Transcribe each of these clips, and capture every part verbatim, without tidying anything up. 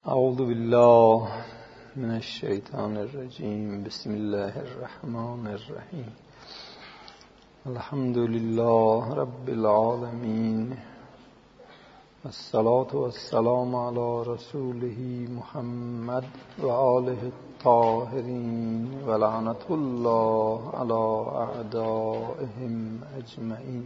اعوذ بالله من الشیطان الرجیم. بسم الله الرحمن الرحیم. الحمد لله رب العالمین، الصلاة والسلام علی رسوله محمد و آله الطاهرین و لعنت الله علی اعدائهم اجمعین.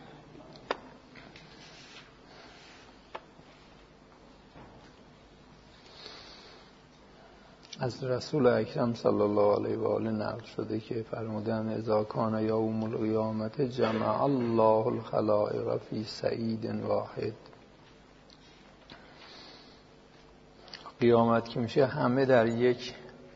از رسول اکرم صلی الله علیه و آله نقل شده که فرمودن اذا کان یوم القیامت جمع الله الخلائق فی صعید واحد. قیامت که میشه همه در یک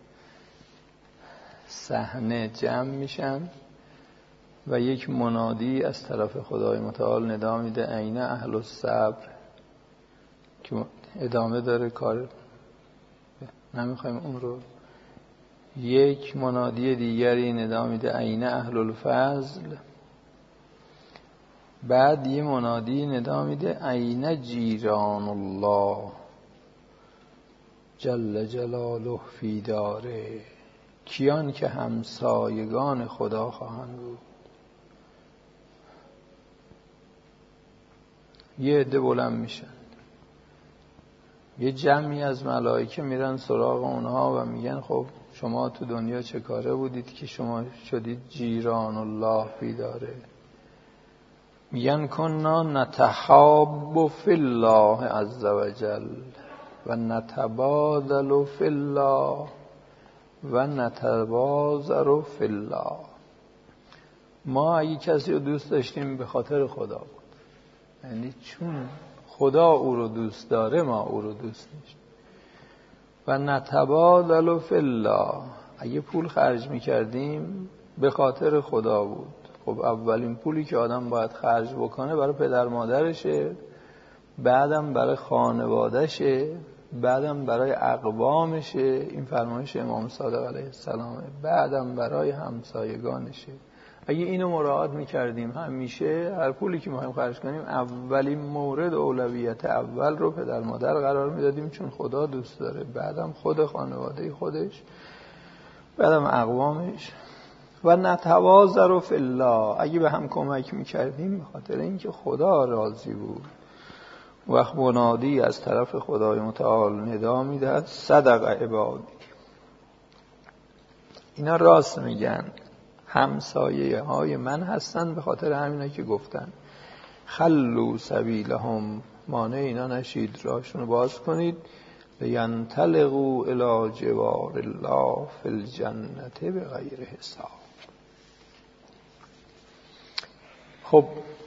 صحنه جمع میشن و یک منادی از طرف خدای متعال ندا میده عین اهل الصبر، که ادامه داره کار، نمیخوایم اون رو. یک منادی دیگری ندا میده عین اهل الفضل، بعد یه منادی ندا میده عین جیران الله جل جلاله فی داره، کیان که همسایگان خدا خواهند بود. یه عده بلند میشن، یه جمعی از ملائکه میرن سراغ اونها و میگن خب شما تو دنیا چه کاره بودید که شما شدید جیران الله فی داره؟ میگن کنا نتحاب فی الله عز وجل و نتبادل فی الله و نتبازر فی الله. ما اگه کسی رو دوست داشتیم به خاطر خدا بود، یعنی چون خدا او رو دوست داره ما او رو دوست داشتیم. و نتبادل فی الله، اگه پول خرج میکردیم به خاطر خدا بود. خب اولین پولی که آدم باید خرج بکنه برای پدر مادرشه، بعدم برای خانوادهشه، بعدم برای اقوامشه، این فرمایش امام صادق علیه السلامه، بعدم برای همسایگانشه. اگه اینو مراعات میکردیم همیشه هر پولی که میخوایم خرج کنیم اولین مورد اولویت اول رو پدر مادر قرار میدادیم، چون خدا دوست داره، بعدم خود خانواده خودش، بعدم اقوامش. و نتوازر فی الله، اگه به هم کمک میکردیم به خاطر اینکه خدا راضی بود. وقت منادی از طرف خدای متعال ندا میدهد صدق عبادی، اینا راست میگن، همسایه های من هستن، به خاطر همینا که گفتن خلو سبیلهم، مانع اینا نشید، راشونو باز کنید، لینطلقوا الی جوار الله فی الجنة بغیر حساب. خب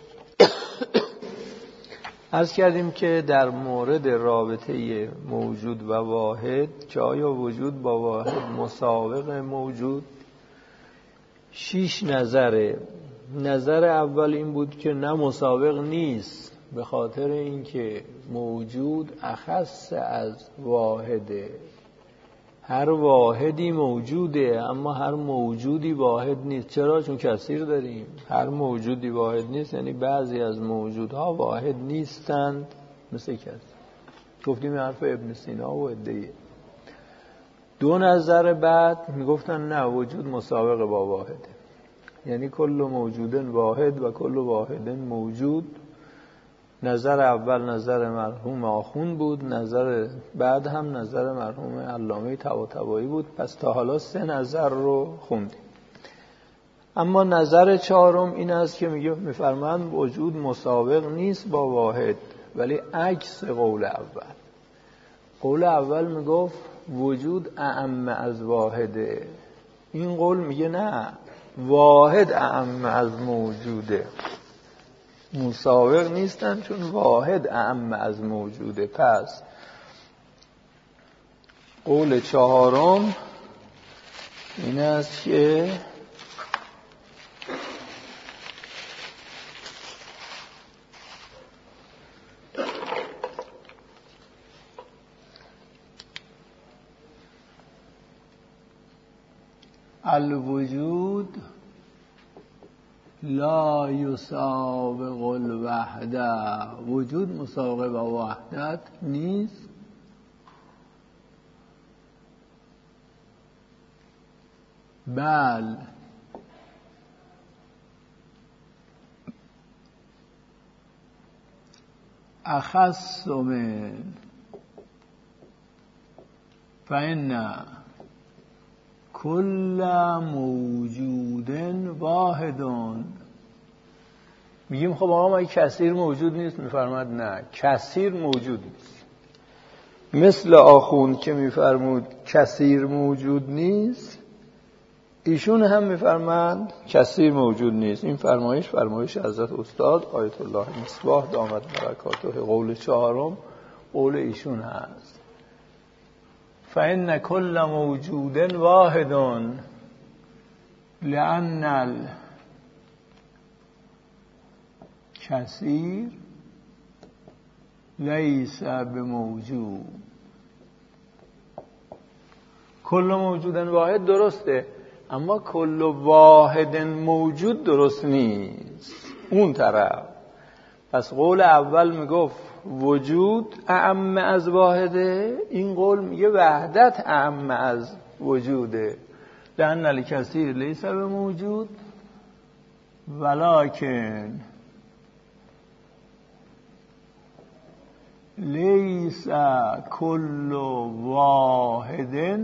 عرض کردیم که در مورد رابطه موجود و واحد، که آیا وجود با واحد مساوق موجود، شیش نظره. نظر اول این بود که نه مساوق نیست، به خاطر اینکه موجود اخص از واحده. هر واحدی موجوده اما هر موجودی واحد نیست. چرا؟ چون کثیر داریم. هر موجودی واحد نیست یعنی بعضی از موجودها واحد نیستند، مثل کثیر. گفتیم این حرف ابن سینا و عده‌ای. دو نظر بعد میگفتن نه، وجود مساوق با واحده، یعنی کل موجود واحد و کل واحد موجود. نظر اول نظر مرحوم آخوند بود، نظر بعد هم نظر مرحوم علامه طباطبایی بود. پس تا حالا سه نظر رو خوندیم. اما نظر چهارم این است که میگه میفرمایند وجود مساوق نیست با واحد، ولی عکس قول اول. قول اول میگفت وجود اعم از واحده، این قول میگه نه، واحد اعم از موجوده، مساوق نیستن چون واحد اعم از موجوده. پس قول چهارم این است که الوجود لا یساوق الوحده، وجود مساوق با وحدت نیست. بل اخص من فإن کل موجود واحد. میگیم خب آقا ما کثیر موجود نیست، میفرماد نه، کثیر موجود نیست. مثل آخوند که میفرمود کثیر موجود نیست، ایشون هم میفرمند کثیر موجود نیست. این فرمایش فرمایش حضرت استاد آیت الله مصباح دامت برکاته، قول چهارم قول ایشون هست. فإن كل موجود واحد لأن الكثير ليس بموجود. کل موجود واحد درسته، اما کل واحد موجود درست نیست. اون طرف پس قول اول میگفت وجود اعم از واحده، این قول میگه وحدت اعم از وجوده. لأن الکثیر لیس بموجود ولکن لیس کل واحد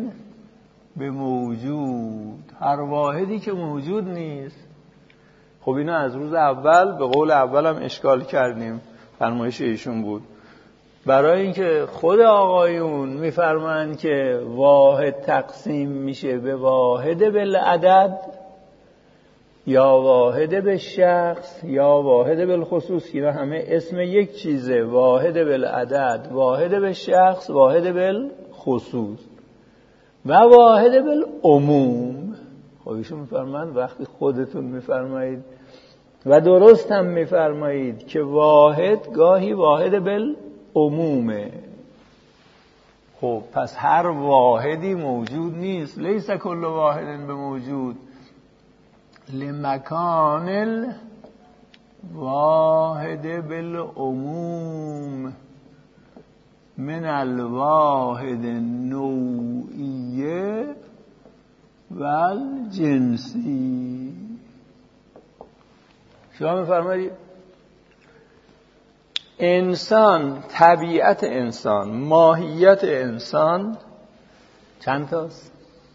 بموجود. هر واحدی که موجود نیست. خب اینا از روز اول به قول اول هم اشکال کردیم، فرمایش ایشون بود. برای اینکه خود آقایون میفرمایند که واحد تقسیم میشه به واحد بالعدد یا واحد بالشخص یا واحد بالخصوص. اینا همه اسم یک چیزه، واحد بالعدد، واحد بالشخص، واحد بالخصوص و واحد بالعموم. خب ایشون میفرمایند وقتی خودتون میفرمایید و درست هم میفرمایید که واحد گاهی واحد بالعمومه، خب پس هر واحدی موجود نیست. لیس کل واحد به موجود لمکان الواحد بالعموم من الواحد نوعیه و الجنسی. شما میفرمایید انسان، طبیعت انسان، ماهیت انسان چند تاست؟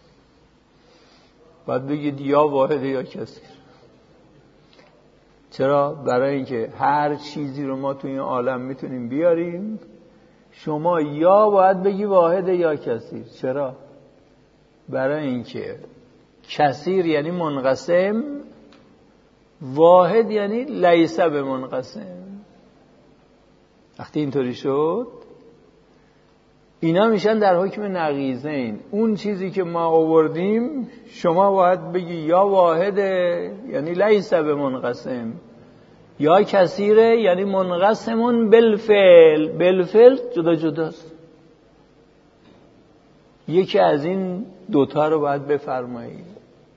باید بگید یا واحد یا کثیر. چرا؟ برای اینکه هر چیزی رو ما تو این عالم میتونیم بیاریم، شما یا باید بگی واحد یا کثیر. چرا؟ برای اینکه کثیر یعنی منقسم، واحد یعنی لیس به منقسم. وقتی اینطوری شد اینا میشن در حکم نقیضین. اون چیزی که ما آوردیم شما باید بگی یا واحده یعنی لیس به منقسم، یا کثیره یعنی منقسمون بالفعل. بالفعل جدا جداست. یکی از این دوتا رو باید بفرمایید.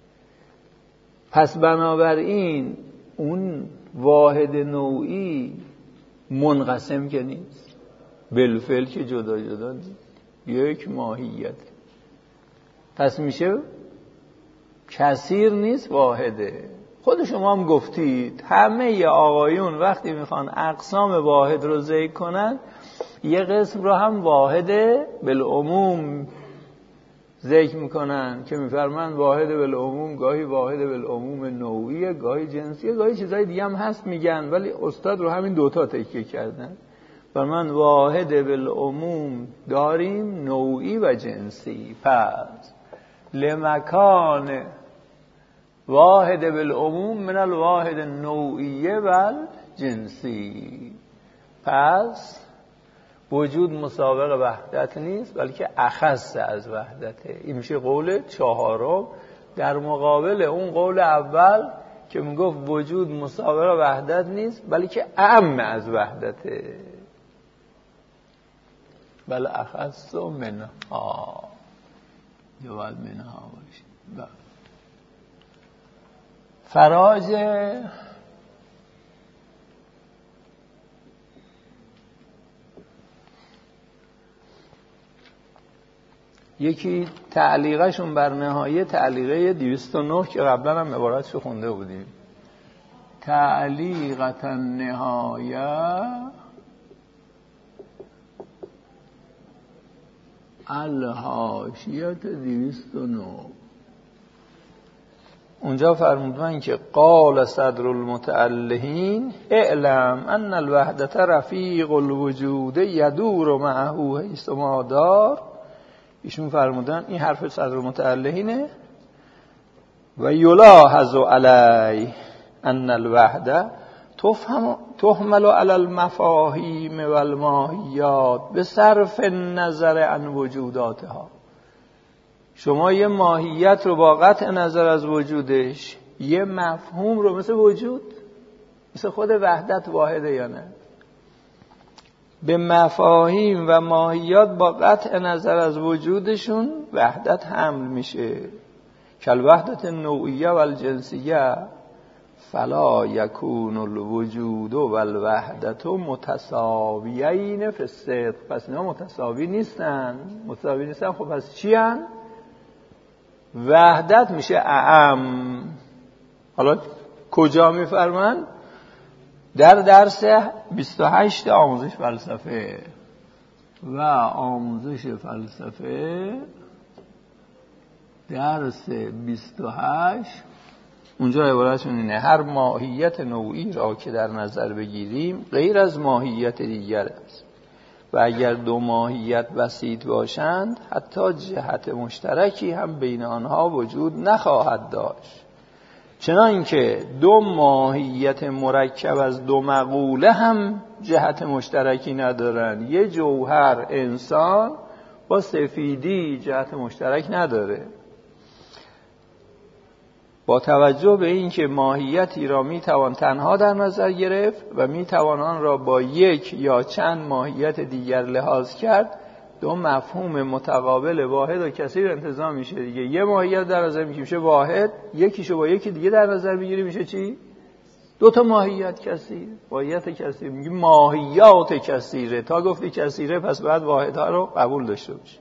پس بنابراین اون واحد نوعی منقسم که نیست، بالفعل که جدا جدا نیست، یک ماهیت. پس میشه کثیر نیست، واحده. خود شما هم گفتید همه آقایون وقتی میخوان اقسام واحد رو ذکر کنن یه قسم رو هم واحد بالعموم ذکر میکنن که میفرمان واحد بالعموم گاهی واحد بالعموم نوعیه، گاهی جنسیه، گاهی چیزای دیگه هم هست میگن، ولی استاد رو همین دوتا تکیه کردن. فرمان واحد بالعموم داریم، نوعی و جنسی. پس لمکان واحد بالعموم من الواحد نوعیه و جنسی. پس وجود مسابق وحدت نیست بلکه اخص از وحدته. این میشه قول چهارم در مقابل اون قول اول که میگفت وجود مسابق وحدت نیست بلکه اعم از وحدته. بل اخص منها، جواب منها باشه. فراج یکی تعلیقشون بر نهایه تعلیقه دویست و نه که قبلا هم عبارتشو خونده بودیم. تعلیقت النهایه الحاشیت دویست و نه. اونجا فرمودن که قال صدر المتألهین اعلم ان الوحدت رفیق الوجود یدور معه حیث ما دار. ایشون فرمودن این حرف صدر المتألهینه و یلاحظ علی ان الوحده تفهم تحمل علی المفاهیم و الماهیات به صرف نظر عن وجوداتها. شما یه ماهیت رو با قطع نظر از وجودش، یه مفهوم رو مثل وجود، مثل خود وحدت واحده یا نه، به مفاهیم و ماهیات با قطع نظر از وجودشون وحدت حمل میشه. کل وحدت نوعیه و الجنسیه فلا یکون الوجود و الوحدت متساویین فی الصدق. پس اینا متساوی نیستن. متساوی نیستن خب پس چی هن؟ وحدت میشه اعم. حالا کجا میفرمان؟ در درس بیست و هشت آموزش فلسفه و آموزش فلسفه درس بیست و هشت. اونجا عبارتشون اینه هر ماهیت نوعی را که در نظر بگیریم غیر از ماهیت دیگر است و اگر دو ماهیت بسیط باشند حتی جهت مشترکی هم بین آنها وجود نخواهد داشت، چنانکه دو ماهیت مرکب از دو مقوله هم جهت مشترکی ندارن. یه جوهر انسان با سفیدی جهت مشترک نداره. با توجه به این که ماهیتی را میتوان تنها در نظر گرفت و میتوان آن را با یک یا چند ماهیت دیگر لحاظ کرد، دو مفهوم متقابل واحد و کثیر انتزاع میشه دیگه. یه ماهیت در نظر میگیری میشه واحد، یکیشو با یکی دیگه در نظر میگیری میشه چی؟ دو تا ماهیت کثیر، ماهیت کثیر. میگی ماهیات کثیره، تا گفتی کثیره پس بعد واحدها رو قبول داشته باشه.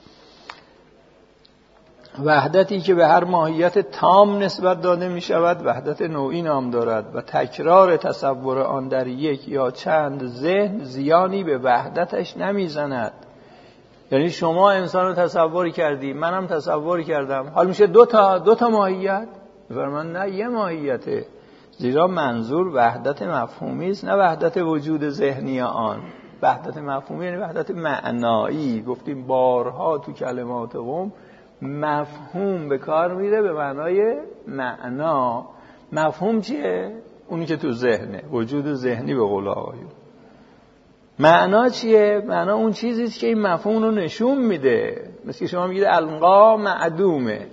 وحدتی که به هر ماهیت تام نسبت داده می شود وحدت نوعی نام دارد و تکرار تصور آن در یک یا چند ذهن زیانی به وحدتش نمی زند. یعنی شما انسان رو تصور کردی، منم تصور کردم، حال میشه دو تا دو تا ماهیت؟ فرمان نه، یه ماهیته. زیرا منظور وحدت مفهومی است نه وحدت وجود ذهنی آن. وحدت مفهومی یعنی وحدت معنایی. گفتیم بارها تو کلمات قم مفهوم به کار میره به معنای معنا. مفهوم چیه؟ اونی که تو ذهنه، وجود ذهنی به قول آقایون. معنا چیه؟ معنا اون چیزیست که این مفهوم رو نشون میده. مثل که شما میگید القا معدومه.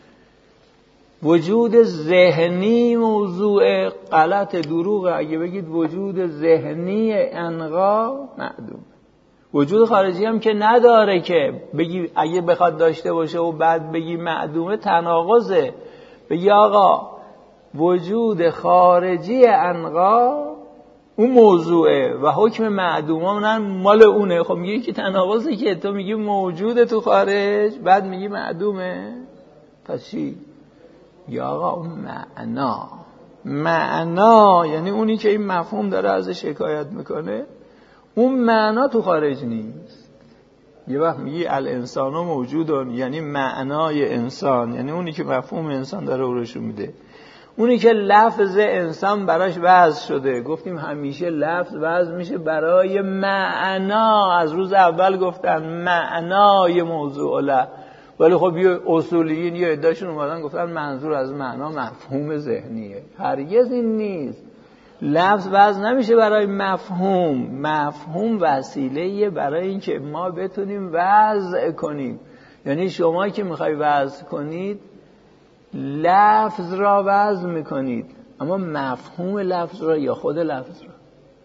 وجود ذهنی موضوع غلط دروغه اگه بگید وجود ذهنی انقا معدومه. وجود خارجی هم که نداره که بگی اگه بخواد داشته باشه و بعد بگی معدومه تناقضه. بگی آقا وجود خارجی انقا اون موضوعه و حکم معدومه مال اونه. خب میگی که تناقضه که تو میگی موجود تو خارج بعد میگی معدومه. پس چی؟ یا آقا اون معنا معنا یعنی اونی که این مفهوم داره ازش شکایت میکنه اون معنا تو خارج نیست. یه وقت میگی الانسان موجودون یعنی معنای انسان، یعنی اونی که مفهوم انسان داره اورشون میده، اونی که لفظ انسان براش وضع شده. گفتیم همیشه لفظ وضع میشه برای معنا. از روز اول گفتن معنای موضوع له، ولی خب یه اصولیین یه عده‌شون اومدن گفتن منظور از معنا مفهوم ذهنیه. هرگز این نیست. لفظ وضع نمیشه برای مفهوم. مفهوم وسیله‌ایه برای اینکه ما بتونیم وضع کنیم. یعنی شما که میخوای وضع کنید لفظ را وضع میکنید، اما مفهوم لفظ را یا خود لفظ را،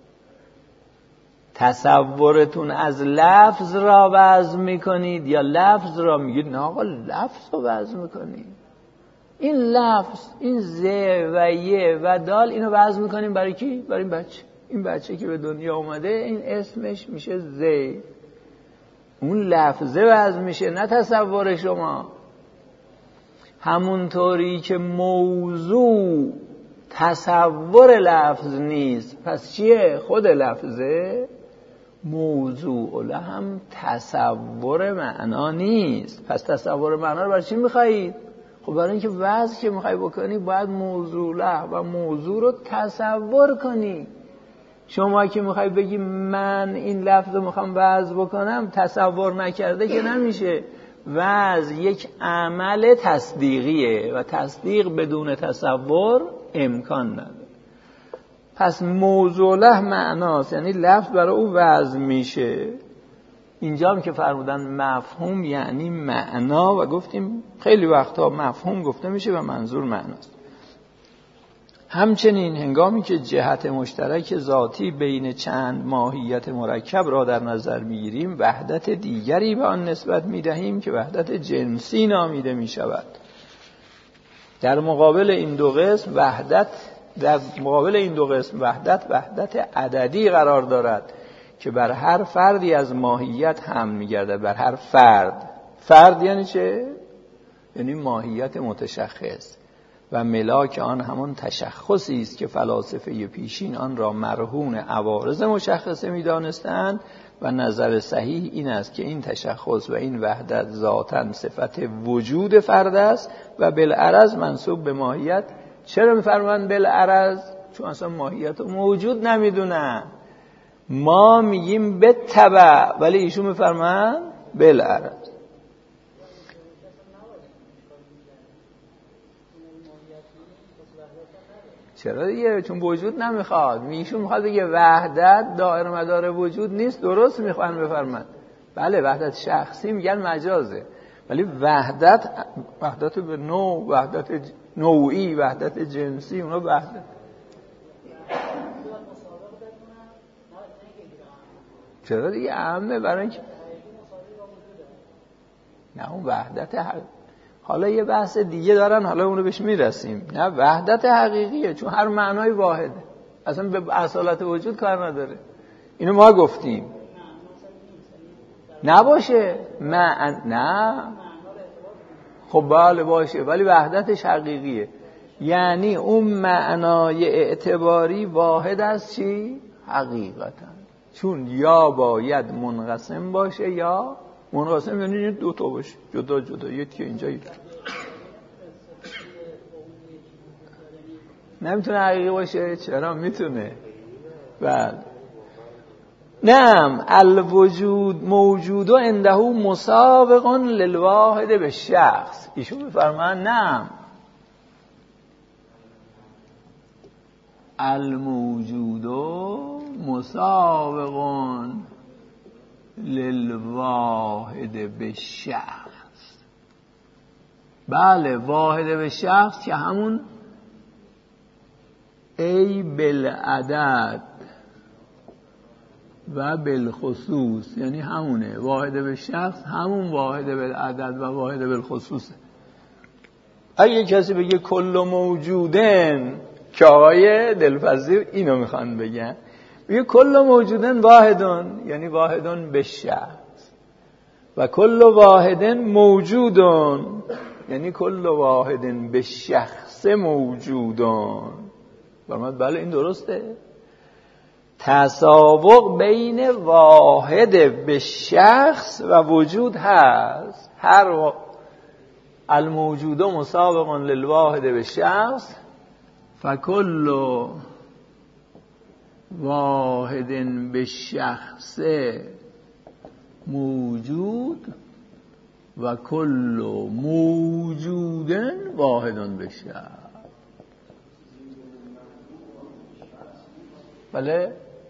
تصورتون از لفظ را وضع میکنید یا لفظ را میگید نه آقا لفظ رو وضع میکنید. این لفظ، این ز و ی و دال، اینو وضع میکنیم برای کی؟ برای این بچه. این بچه که به دنیا اومده این اسمش میشه ز. اون لفظه وضع میشه نه تصور شما. همونطوری که موضوع تصور لفظ نیست، پس چیه؟ خود لفظه. موضوع له هم تصور معنا نیست، پس تصور معنا رو برای چی میخوایید؟ خب برای اینکه وضع که میخوای بکنی باید موضوع له و موضوع رو تصور کنی. شما که میخوای بگی من این لفظ رو میخوام وضع بکنم، تصور نکرده که نمیشه. وضع یک عمل تصدیقیه و تصدیق بدون تصور امکان نداره. پس موضوع له معناست، یعنی لفظ برای او وضع میشه. اینجا هم که فرمودن مفهوم یعنی معنا، و گفتیم خیلی وقتا مفهوم گفته میشه و منظور معناست. همچنین هنگامی که جهت مشترک ذاتی بین چند ماهیت مرکب را در نظر میگیریم، وحدت دیگری به آن نسبت میدهیم که وحدت جنسی نامیده میشود. در مقابل این دو قسم وحدت در مقابل این دو قسم وحدت وحدت عددی قرار دارد که بر هر فردی از ماهیت هم میگرده. بر هر فرد. فرد یعنی چه؟ یعنی ماهیت متشخص، و ملاک آن همون تشخصی است که فلاسفه پیشین آن را مرهون عوارض مشخصه می‌دانستند و نظر صحیح این است که این تشخص و این وحدت ذاتاً صفت وجود فرد است و بالعرض منسوب به ماهیت. چرا می‌فرمایند بالعرض؟ چون اصلا ماهیت رو موجود نمیدونن. ما میگیم به تبع، ولی ایشون می‌فرمایند بالعرض. چرا دیگه؟ چون وجود نمیخواد. ایشون میخواد بگه وحدت دائره مدار وجود نیست. درست میخوان بفرمایند. بله وحدت شخصی میگن مجازه، ولی وحدت وحدت به نوع، وحدت نوعی، وحدت جنسی، اونا وحدت. چرا دیگه؟ عامه برای اینکه نه اون وحدت حق... حالا یه بحث دیگه دارن، حالا اونو بهش میرسیم. نه وحدت حقیقیه، چون هر معنای واحده، اصلا به اصالت وجود کار نداره. اینو ما گفتیم نباشه مع... نه خب بله باشه، ولی وحدتش حقیقیه. یعنی اون معنای اعتباری واحد از چی؟ حقیقتا. چون یا باید منقسم باشه یا منقسم، یعنی دو تا باشه جدا جدا، یکی اینجا یکی نمیتونه حقیقی باشه. چرا میتونه؟ بله. نعم الوجود موجود و عنده مسابق للواحد به شخص. ایشون میفرمایند نعم الموجود مسابق للواحد به شخص. بله واحد به شخص که همون ای بالعدد و بالخصوص، یعنی همونه واحد به شخص، همون واحد بالعدد و واحد بالخصوصه. اگه کسی بگه کل موجودن، که آقای دلپذیر اینو میخوان بگن، بگه کل موجودن واحدن، یعنی واحدن به شخص، و کل واحدن موجودن، یعنی کل واحدن به شخص موجودن. فرمود بله این درسته. تسابق بین واحد به شخص و وجود هست. هر و... الموجود مسابق للواحد به شخص فکل واحد به شخص موجود و کل موجودن واحد به شخص. بله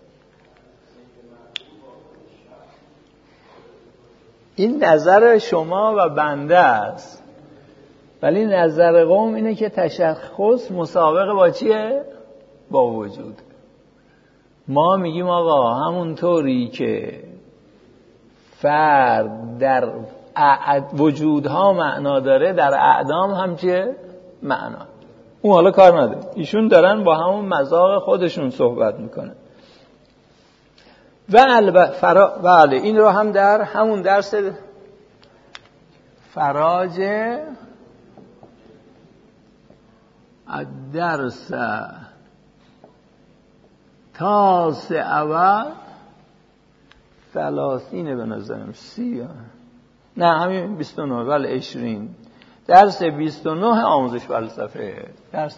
این نظر شما و بنده است، ولی نظر قوم اینه که تشخص مسابقه با چیه؟ با وجود. ما میگیم آقا همونطوری که فرد در وجودها معنا داره، در اعدام هم چیه؟ معنا. اون حالا کار نداره، ایشون دارن با همون مذاق خودشون صحبت میکنن. و البته فرا... بله این رو هم در همون درس فراج الدرس تاسع اول ثلاثینه به نظرم سی نه همین بیست و نه ولی عشرین درس بیست و نه آموزش فلسفه درس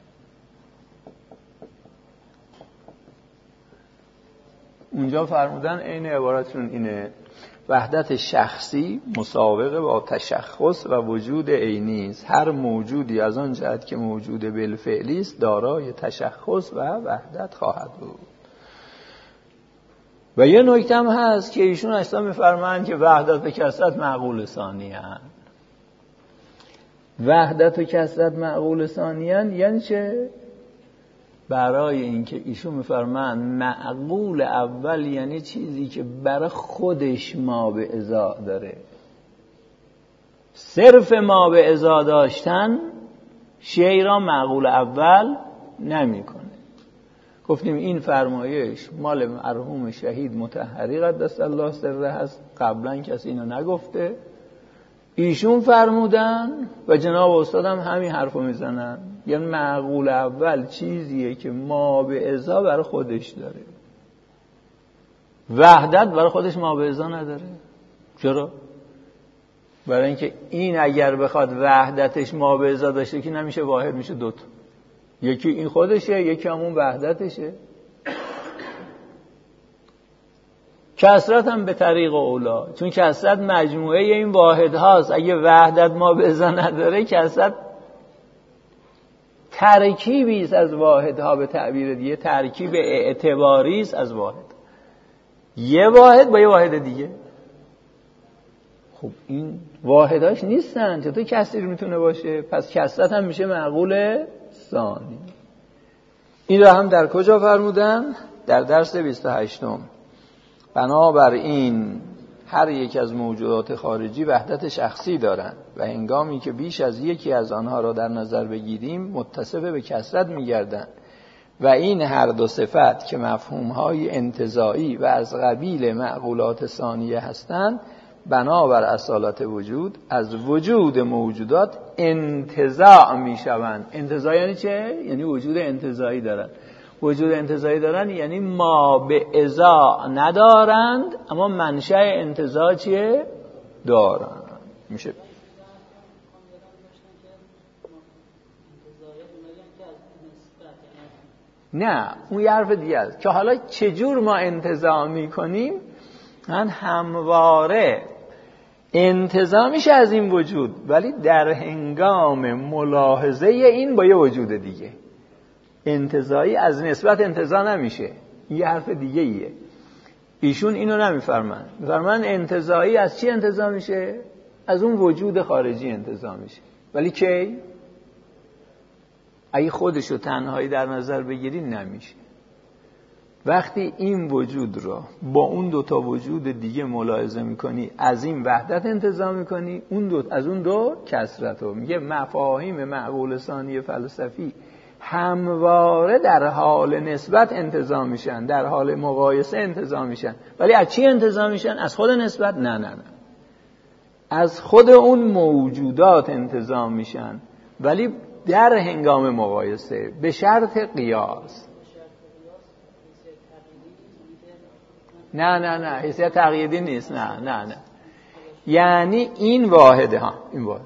اونجا فرمودن عین عبارتشون اینه: وحدت شخصی مساوقه با تشخص و وجود عینی است. هر موجودی از آن جهت که موجود بالفعلی است دارای تشخص و وحدت خواهد بود. و یه نکته هم هست که ایشون اصلا میفرمایند که وحدت به کثرت معقول ثانیاً. وحدت و کثرت معقول ثانیاً یعنی چه؟ برای اینکه ایشون میفرمایند معقول اول یعنی چیزی که برای خودش ما به ازا داره. صرف ما به ازا داشتن شیء را معقول اول نمیکنه. گفتیم این فرمایش مال مرحوم شهید مطهری قدس الله سره هست، قبلا کسی اینو نگفته، ایشون فرمودن و جناب استادم همین حرفو میزنن. یعنی معقول اول چیزیه که ما به ازا برای خودش داره، وحدت برای خودش ما به ازا نداره. چرا؟ برای اینکه این اگر بخواد وحدتش ما به ازا داشته که نمیشه واحد، میشه دوتا. یکی این خودشه، یکی همون وحدتشه. کثرت هم به طریق اولا، چون کثرت مجموعه این واحد هاست. اگه وحدت ما به ازا نداره کثرت ترکیبی است از واحد ها، به تعبیر دیگه ترکیب اعتباری است از واحد. یه واحد با یه واحد دیگه. خب این واحداش نیستن، چطور کثیر میتونه باشه؟ پس کثرت هم میشه معقول ثانی. این را هم در کجا فرمودن؟ در درس بیست و هشتم. بنابراین هر یک از موجودات خارجی وحدت شخصی دارند و هنگامی که بیش از یکی از آنها را در نظر بگیریم متصف به کثرت می‌گردند و این هر دو صفت که مفهوم‌های انتزاعی و از قبیل معقولات ثانیه هستند بنابر اصالت وجود از وجود موجودات انتزاع می‌شوند. انتزاع یعنی چه؟ یعنی وجود انتزاعی دارند. وجود انتزاعی دارن یعنی ما به ازا ندارند اما منشأ انتزاع چیه؟ دارند. میشه نه اون یه حرف دیگه است که حالا چجور ما انتزاع میکنیم. من همواره انتزاع میشه از این وجود، ولی در هنگام ملاحظه این با یه وجود دیگه. انتزاعی از نسبت انتزاع نمیشه، یه حرف دیگه ایه. ایشون اینو نمیفرمن. میفرمن انتزاعی از چی انتزاع میشه؟ از اون وجود خارجی انتزاع میشه. ولی کی؟ اگه خودشو تنهایی در نظر بگیری نمیشه. وقتی این وجود رو با اون دوتا وجود دیگه ملاحظه میکنی، از این وحدت انتزاع میکنی، اون دو از اون دو کثرت رو میگه. مفاهیم معقول ثانی فلسفی همواره در حال نسبت انتزاع میشن، در حال مقایسه انتزاع میشن. ولی از چی انتزاع میشن؟ از خود نسبت؟ نه نه نه از خود اون موجودات انتزاع میشن، ولی در هنگام مقایسه به شرط قیاس. نه نه نه حیثیت تقییدی نیست. نه نه نه یعنی این واحده ها، این واحد،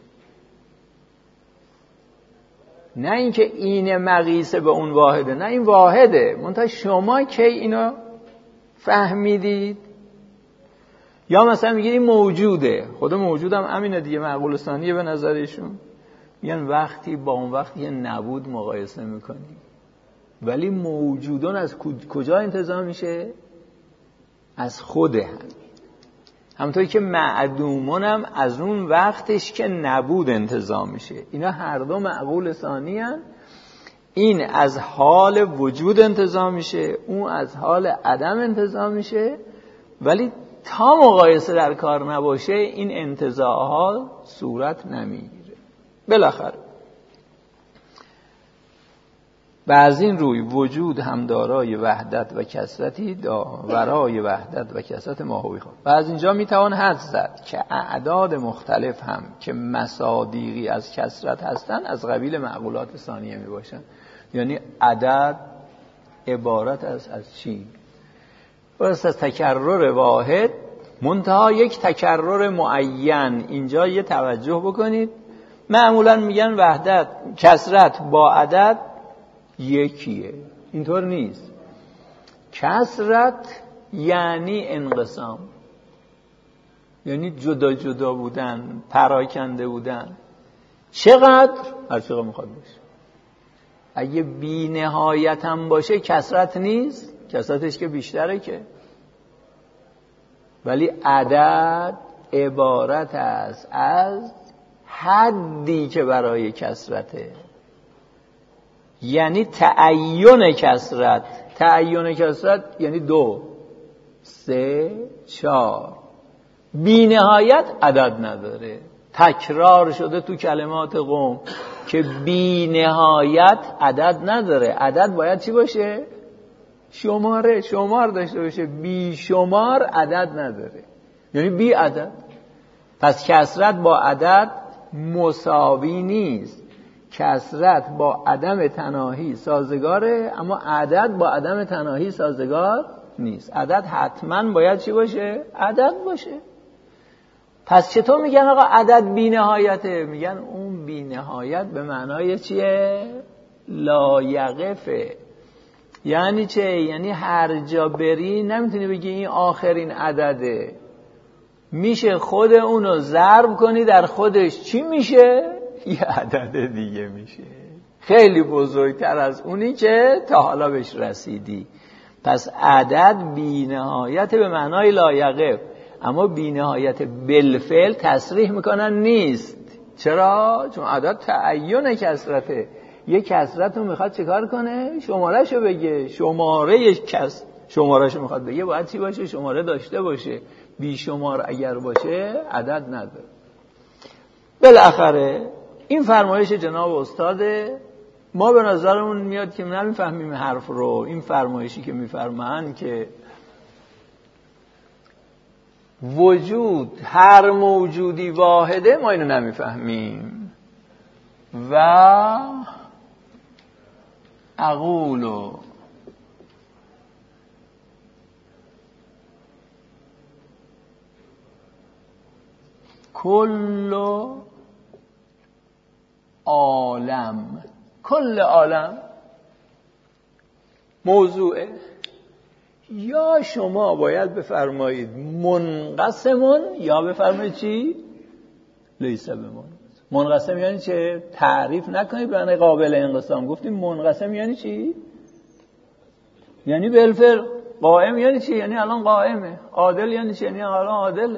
نه اینکه این مقیسه به اون واحده، نه این واحده. منتها شما کی اینو فهمیدید؟ یا مثلا میگید موجوده، خود موجودم همینه دیگه، معقول ثانیه به نظرشون. میگن وقتی با اون وقت یه نبود مقایسه میکنی، ولی موجودان از کجا انتزاع میشه؟ از خوده هم. همونطوری که معدومون هم از اون وقتش که نبود انتزاع میشه. اینا هر دو معقول ثانی هن. این از حال وجود انتزاع میشه، اون از حال عدم انتزاع میشه، ولی تا مقایسه در کار نباشه این انتزاع ها صورت نمیگیره. بالاخره و از این روی وجود هم دارای وحدت و کثرتی داورای وحدت و کثرت ماهوی خود. و از اینجا میتوان حد زد که اعداد مختلف هم که مصادیقی از کثرت هستند از قبیل معقولات ثانیه می باشند. یعنی عدد عبارت است از چی؟ عبارت از تکرر واحد منتها یک تکرر معین. اینجا یه توجه بکنید، معمولا میگن وحدت کثرت با عدد یکیه، اینطور نیست. کثرت یعنی انقسام، یعنی جدا جدا بودن، پراکنده بودن. چقدر؟ هر چقدر میخواد باشه. اگه بی نهایت هم باشه کثرت نیست، کثرتش که بیشتره که. ولی عدد عبارت است از حدی که برای کثرته، یعنی تعین کثرت. تعین کثرت یعنی دو، سه، چهار. بی نهایت عدد نداره. تکرار شده تو کلمات قوم که بی نهایت عدد نداره. عدد باید چی باشه؟ شماره، شمار داشته باشه. بی شمار عدد نداره، یعنی بی عدد. پس کثرت با عدد مساوی نیست. کثرت با عدم تناهی سازگاره، اما عدد با عدم تناهی سازگار نیست. عدد حتما باید چی باشه؟ عدد باشه. پس چطور میگن آقا عدد بی نهایته؟ میگن اون بی نهایت به معنای چیه؟ لایقفه. یعنی چه؟ یعنی هر جا بری نمیتونی بگی این آخرین عدده. میشه خود اونو ضرب کنی در خودش چی میشه؟ یه عدد دیگه میشه، خیلی بزرگتر از اونی که تا حالا بهش رسیدی. پس عدد بی نهایت به معنای لایقف، اما بی نهایت بالفعل تصریح میکنن نیست. چرا؟ چون عدد تعین کثرته. یه کثرت رو میخواد چکار کنه؟ شماره‌ش رو بگه. شماره کس شماره‌ش رو میخواد بگه، باید چی باشه؟ شماره داشته باشه. بی شمار اگر باشه عدد نداره. بالاخره این فرمایش جناب استاده، ما به نظرمون میاد که نمیفهمیم حرف رو. این فرمایشی که میفرمان که وجود هر موجودی واحده، ما اینو نمیفهمیم. و اقولو کل عالم، کل عالم موضوعه. یا شما باید بفرمایید منقسمون، یا بفرمایید چی؟ لیس بمون. منقسم یعنی چه؟ تعریف نکنید به معنی قابل انقسام. گفتیم منقسم یعنی چی؟ یعنی بالفعل. قائم یعنی چی؟ یعنی الان قائمه. عادل یعنی چی؟ یعنی الان عادله.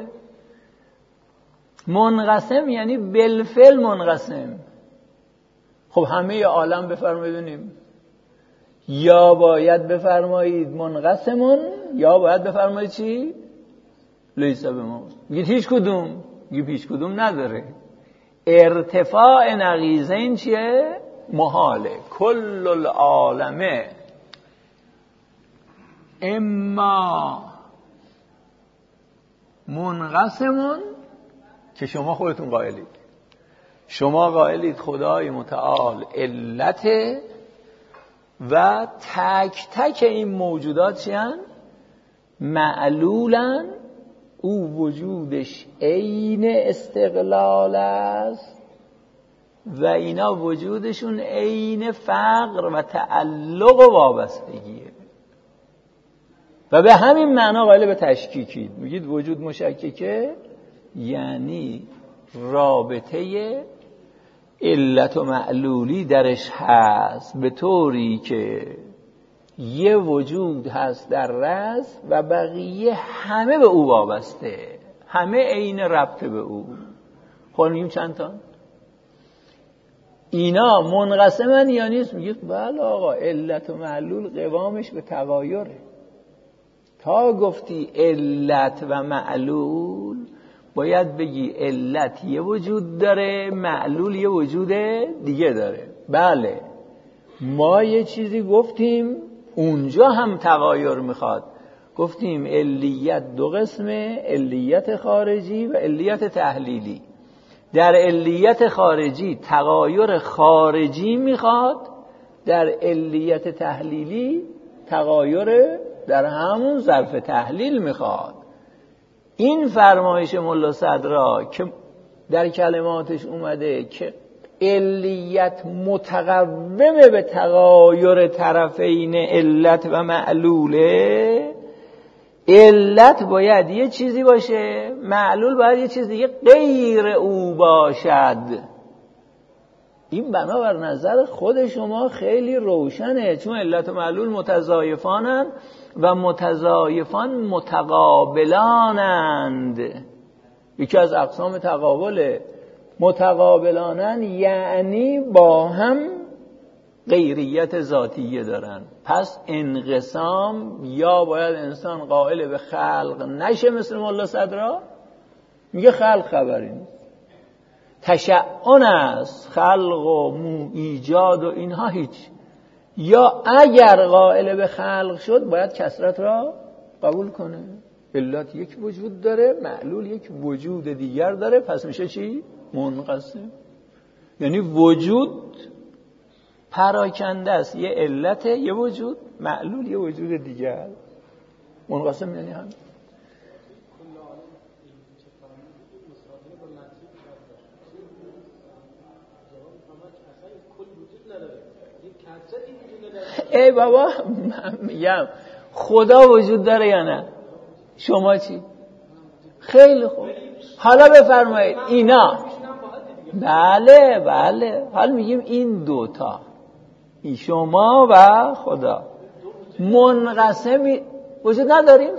منقسم یعنی بالفعل منقسم. خب همه عالم بفرمایید. یا باید بفرمایید منقسمون، یا باید بفرمایید چی؟ لیس بمون. میگید هیچ کدوم. میگید هیچ کدوم نداره. ارتفاع نقیضین چیه؟ محاله. کل العالمه اما منقسمون، که شما خودتون قائلید. شما قائلید خدای متعال علته و تک تک این موجودات چیان؟ معلولن. او وجودش عین استقلال است و اینا وجودشون عین فقر و تعلق و وابستگیه. و به همین معنا قائل به تشکیکید. میگید وجود مشککه، یعنی رابطه علت و معلولی درش هست، به طوری که یه وجود هست در رأس و بقیه همه به او وابسته، همه عین ربط به او. خب میگیم چند تا؟ اینا منقسمن یا نیست؟ میگید بله آقا، علت و معلول قوامش به تغایره. تا گفتی علت و معلول باید بگی علت یه وجود داره، معلول یه وجود دیگه داره. بله، ما یه چیزی گفتیم اونجا هم تغایر میخواد. گفتیم علیت دو قسمه، علیت خارجی و علیت تحلیلی. در علیت خارجی تغایر خارجی میخواد، در علیت تحلیلی تغایر در همون ظرف تحلیل میخواد. این فرمایش ملا صدرا که در کلماتش اومده که علیت متقومه به تغایر طرفین علت و معلوله، علت باید یه چیزی باشه، معلول باید یه چیز دیگه غیر او باشد. این بنابر نظر خود شما خیلی روشنه، چون علت و معلول متضایفانند و متضایفان متقابلانند. یکی از اقسام تقابله. متقابلانند یعنی با هم غیریت ذاتیه دارن. پس انقسام یا باید انسان قائل به خلق نشه مثل ملا صدرا، میگه خلق خبری نیست، تشعن است، خلق و ایجاد و اینها هیچ. یا اگر قائل به خلق شد باید کثرت را قبول کنه. علت یک وجود داره، معلول یک وجود دیگر داره، پس میشه چی؟ منقسم. یعنی وجود پراکنده است، یه علت یه وجود، معلول یه وجود دیگر. منقسم یعنی هم ای بابا من میگم خدا وجود داره یا نه؟ شما چی؟ خیلی خوب، حالا بفرمایید اینا. بله بله، حالا میگیم این دوتا، این شما و خدا منقسمی وجود نداریم.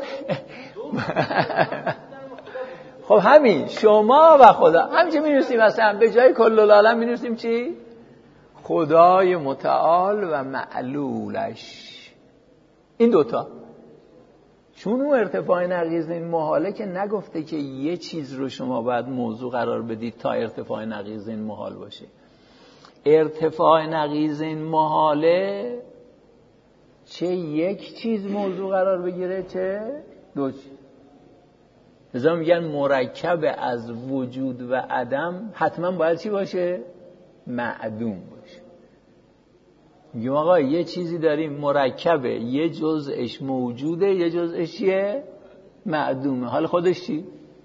خب همین شما و خدا همچه می نویسیم، مثلا به جای کل العالم می نویسیم چی؟ خدای متعال و معلولش. این دوتا، چون اون ارتفاع نقیض این محاله که نگفته که یه چیز رو شما باید موضوع قرار بدید تا ارتفاع نقیض این محال باشه. ارتفاع نقیض این محاله چه یک چیز موضوع قرار بگیره چه دو چیز. لذا میگن مرکب از وجود و عدم حتما باید چی باشه؟ معدوم باشه. میگیم آقا یه چیزی داریم مرکبه، یه جزءش موجوده، یه جزءش چیه؟ معدومه. حال خودش چی؟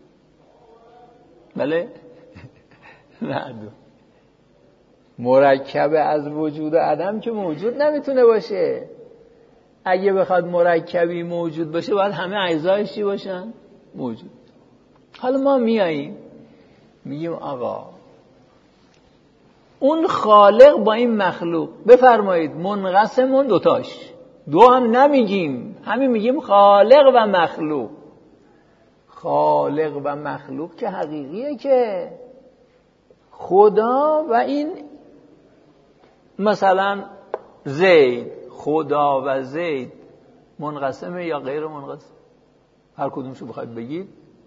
بله؟ معدوم. مرکب از وجود و عدم که موجود نمیتونه باشه. اگه بخواد مرکبی موجود باشه باید همه اجزایش چی باشن؟ موجود. حالا ما میاییم میگیم آقا اون خالق با این مخلوق، بفرمایید منقسمون دوتاش، دو هم نمیگیم، همین میگیم خالق و مخلوق. خالق و مخلوق که حقیقیه که خدا و این مثلا زید، خدا و زید منقسمه یا غیر منقسم؟ هر کدومشو بخواید بگید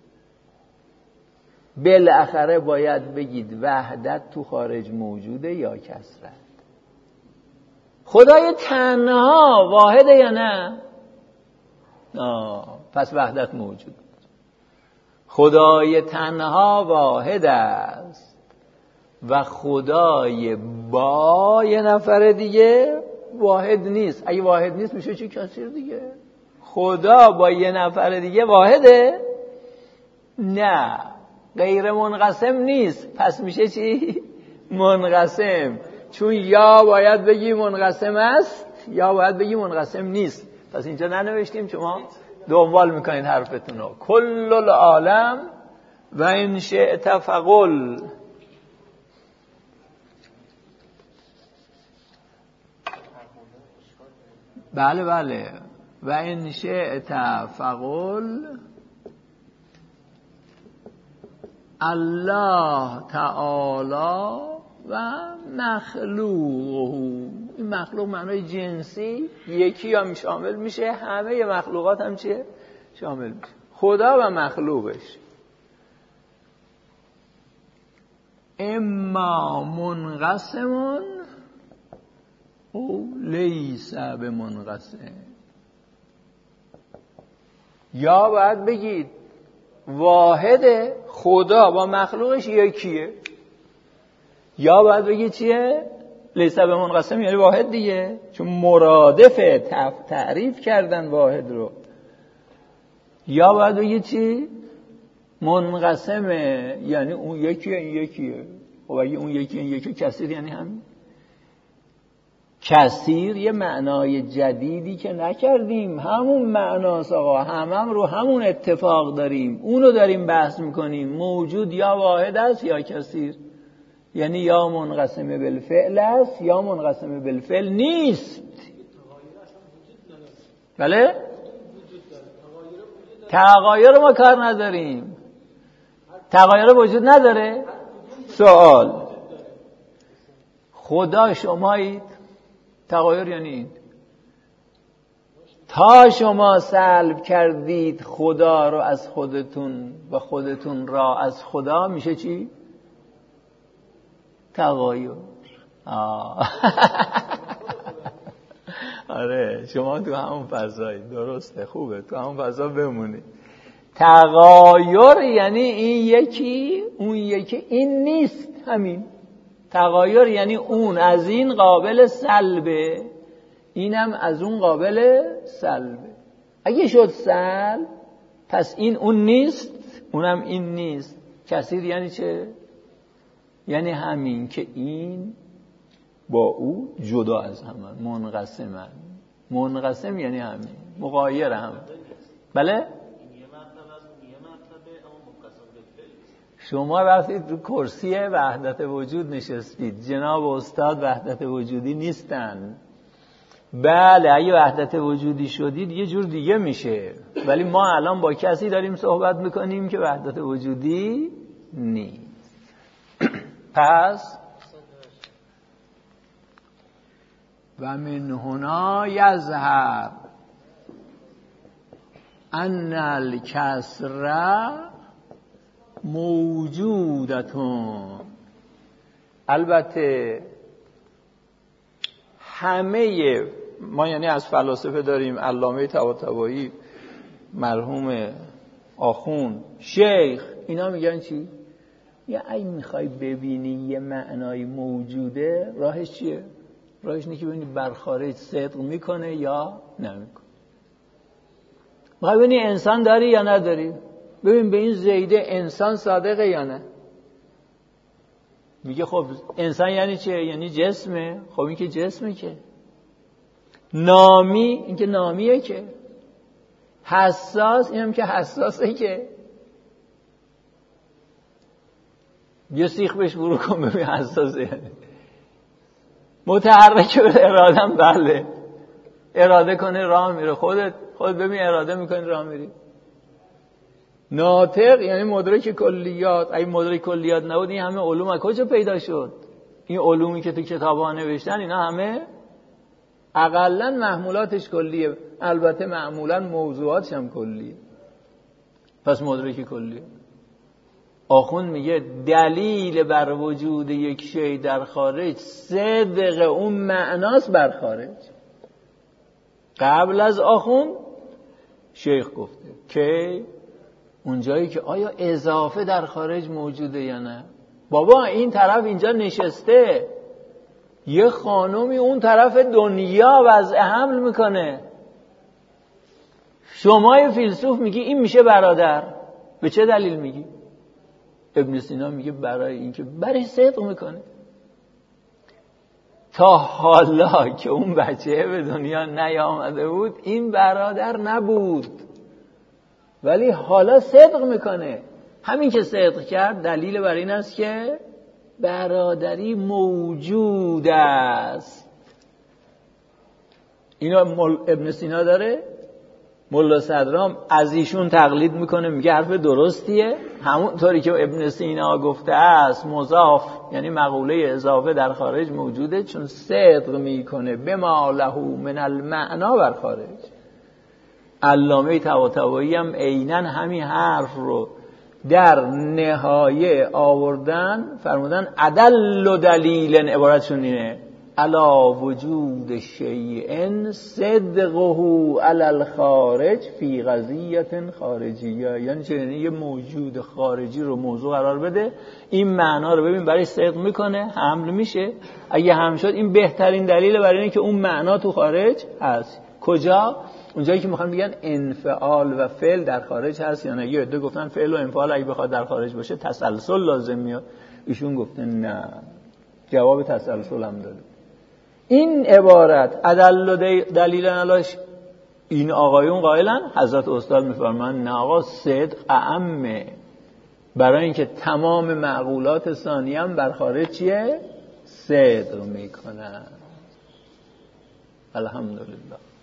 بالاخره باید بگید وحدت تو خارج موجوده یا کثرت. خدای تنها واحده یا نه؟ آه پس وحدت موجود. خدای تنها واحد است و خدای با یه نفر دیگه واحد نیست. اگه واحد نیست میشه چی؟ کثیر دیگه. خدا با یه نفر دیگه واحده؟ نه، غیر منقسم نیست. پس میشه چی؟ منقسم. چون یا باید بگی منقسم است یا باید بگی منقسم نیست. پس اینجا ننوشتیم، شما دنبال میکنید حرفتون رو. کل العالم و ان شئت فقل. بله بله، و ان شئت فقل الله تعالی و مخلوق. این مخلوق معنای جنسی یکی هم شامل میشه، همه مخلوقات هم چیه؟ شامل میشه. خدا و مخلوقش اما منقسمون او لیس بمنقسم. یا باید بگید واحد خدا با مخلوقش یکیه، یا باید بگید چیه؟ لیس بمنقسم یعنی واحد دیگه، چون مرادفه تعریف کردن واحد رو. یا باید بگید چی؟ منقسمه یعنی اون یکیه این یکیه. خب اگه اون یکی این یکی کثیر یعنی همین. کثیر یه معنای جدیدی که نکردیم، همون معناست آقا، همم رو همون اتفاق داریم، اونو داریم بحث میکنیم. موجود یا واحد است یا کثیر، یعنی یا منقسم بالفعل است یا منقسم بالفعل نیست. بله؟ تغایر ما کار نداریم. تغایر وجود نداره؟ سوال خدا شمایید؟ تغایر یعنی این تا شما سلب کردید خدا رو از خودتون و خودتون را از خدا میشه چی؟ تغایر. آه. آره شما تو همون فضایی، درسته، خوبه تو همون فضا بمونید. تغایر یعنی این یکی اون یکی این نیست، همین. تغایر یعنی اون از این قابل سلبه، اینم از اون قابل سلبه. اگه شد سلب پس این اون نیست اونم این نیست. کثیر یعنی چه؟ یعنی همین که این با او جدا از همه، منقسمن. منقسم یعنی همین، مغایر هم. بله؟ شما رفتید تو کرسی وحدت وجود نشستید، جناب استاد وحدت وجودی نیستن. بله اگه وحدت وجودی شدید یه جور دیگه میشه، ولی ما الان با کسی داریم صحبت میکنیم که وحدت وجودی نیست. پس و من هنا یظهر ان الکسر موجودتون. البته همه ما یعنی از فلاسفه داریم علامه طباطبایی، مرحوم آخوند، شیخ، اینا میگن چی؟ یا اگه میخوای ببینی یه معنای موجوده راهش چیه؟ راهش اینه که ببینی برخارج صدق میکنه یا نمیکنه. میخوای ببینی انسان داری یا نداری؟ ببین به این زیده انسان صادقه یا نه. میگه خب انسان یعنی چه؟ یعنی جسمه. خب این که جسمه. که نامی، این که نامیه. که حساس، اینم که حساسه. که یه سیخ بهش برو کن ببین حساسه یعنی. متحرکه به ارادم، بله اراده کنه راه میره. خودت خود ببین اراده میکنی راه میری. ناطق یعنی مدرک کلیات. اگه مدرک کلیات نبود این همه علوم از کجا پیدا شد؟ این علومی که تو کتاب‌ها نوشتن اینا همه اقلن محمولاتش کلیه، البته معمولا موضوعاتش هم کلیه. پس مدرک کلیه. آخوند میگه دلیل بر وجود یک شی در خارج صدق اون معناست بر خارج. قبل از آخوند شیخ گفته که اونجایی که آیا اضافه در خارج موجوده یا نه. بابا این طرف اینجا نشسته، یه خانومی اون طرف دنیا وضع حمل میکنه، شما یه فیلسوف میگی این میشه برادر. به چه دلیل میگی؟ ابن سینا میگه برای اینکه برای صدق میکنه. تا حالا که اون بچه به دنیا نیامده بود این برادر نبود، ولی حالا صدق میکنه. همین که صدق کرد دلیل بر این است که برادری موجود است. اینا ابن سینا داره، ملا صدرام از ایشون تقلید میکنه، میگه حرف درستیه. همونطوری که ابن سینا گفته است مضاف یعنی مقوله اضافه در خارج موجوده، چون صدق میکنه به ما له من المعنا بر خارج. علامه طباطبایی هم عیناً همین حرف رو در نهایه آوردن، فرمودن عدل و دلیل، عبارتشون اینه علا وجود شیء صدقه علی الخارج فی قضیه خارجیه. یعنی چه؟ یعنی یه موجود خارجی رو موضوع قرار بده، این معنا رو ببین برای صدق میکنه، حمل میشه. اگه حمل شد این بهترین دلیل برای اینه که اون معنا تو خارج هست. کجا؟ اونجایی که میخوان بگن انفعال و فعل در خارج هست یا نه. یه عده گفتن فعل و انفعال اگه بخواد در خارج باشه تسلسل لازم میاد، ایشون گفتن نه، جواب تسلسل هم داده. این عبارت ادل و دلیل علاش این آقایون قائلن، حضرت استاد میفرمان نه آقا، صدق اعمه، برای اینکه تمام معقولات ثانی هم بر خارج چیه؟ صدق میکنن. الحمدلله.